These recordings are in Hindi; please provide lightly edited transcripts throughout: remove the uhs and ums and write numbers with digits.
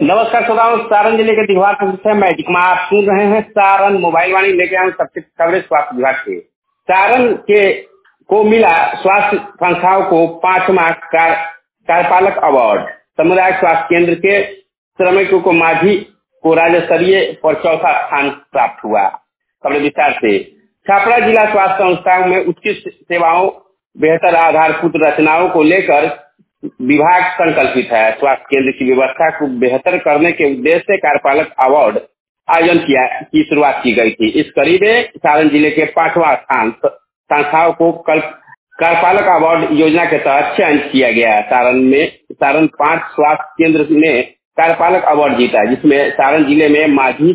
नमस्कार श्रोताओं, सारण जिले के दिघवार से मैं कुमार आप सुन रहे हैं सारण मोबाइल वाणी लेके आए सबसे कवरेज स्वास्थ्य विभाग से। सारण के को मिला स्वास्थ्य संस्थाओं को 5वां कार्यपालक अवार्ड। सामुदायिक स्वास्थ्य केंद्र के श्रमिकों को माझी को राज्य स्तरीय और चौथा स्थान प्राप्त हुआ। खबरें विस्तार से। छापरा जिला स्वास्थ्य संस्थाओं में उत्कृष्ट सेवाओं, बेहतर आधारभूत रचनाओं को लेकर विभाग संकल्पित है। स्वास्थ्य केंद्र की व्यवस्था को बेहतर करने के उद्देश्य से कार्यपालक अवार्ड आयोजन की शुरुआत की गई थी। इस कड़ी में सारण जिले के 5वां स्थान संस्थाओं को कल कार्यपालक अवार्ड योजना के तहत चयन किया गया। सारण 5 स्वास्थ्य केंद्र ने कार्यपालक अवार्ड जीता, जिसमें सारण जिले में माझी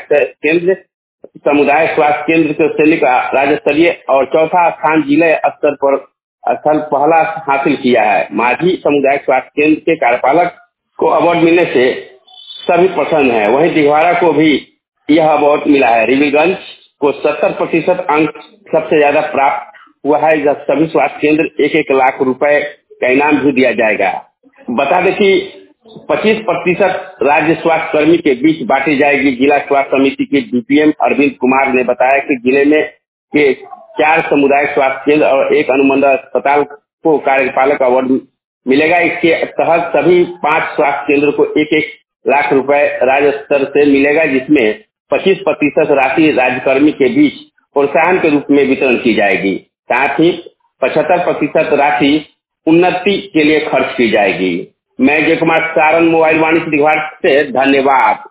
समुदाय स्वास्थ्य केंद्र से लेकर राज्य स्तरीय और चौथा स्थान जिले स्तर पर स्थल पहला हासिल किया है। माझी समुदाय स्वास्थ्य केंद्र के कार्यपालक को अवार्ड मिलने से सभी प्रसन्न है। वहीं दिघवारा को भी यह अवार्ड मिला है। रिविलगंज को 70% अंक सबसे ज्यादा प्राप्त हुआ है। जब सभी स्वास्थ्य केंद्र 1-1 लाख रुपए का इनाम भी दिया जाएगा। बता दें कि 25% राज्य स्वास्थ्य कर्मी के बीच बांटी जाएगी। जिला स्वास्थ्य समिति के डीपीएम अरविंद कुमार ने बताया कि जिले में के 4 सामुदायिक स्वास्थ्य केंद्र और 1 अनुमंडल अस्पताल को कार्यपालक अवार्ड मिलेगा। इसके तहत सभी 5 स्वास्थ्य केंद्र को 1-1 लाख रुपए राज्य स्तर से मिलेगा, जिसमें 25% राशि राज्यकर्मी के बीच प्रोत्साहन के रूप में वितरण की जाएगी। साथ ही 75% राशि उन्नति के लिए खर्च की जाएगी। मैं जय कुमार, सारण मोबाइल वाणी से धन्यवाद।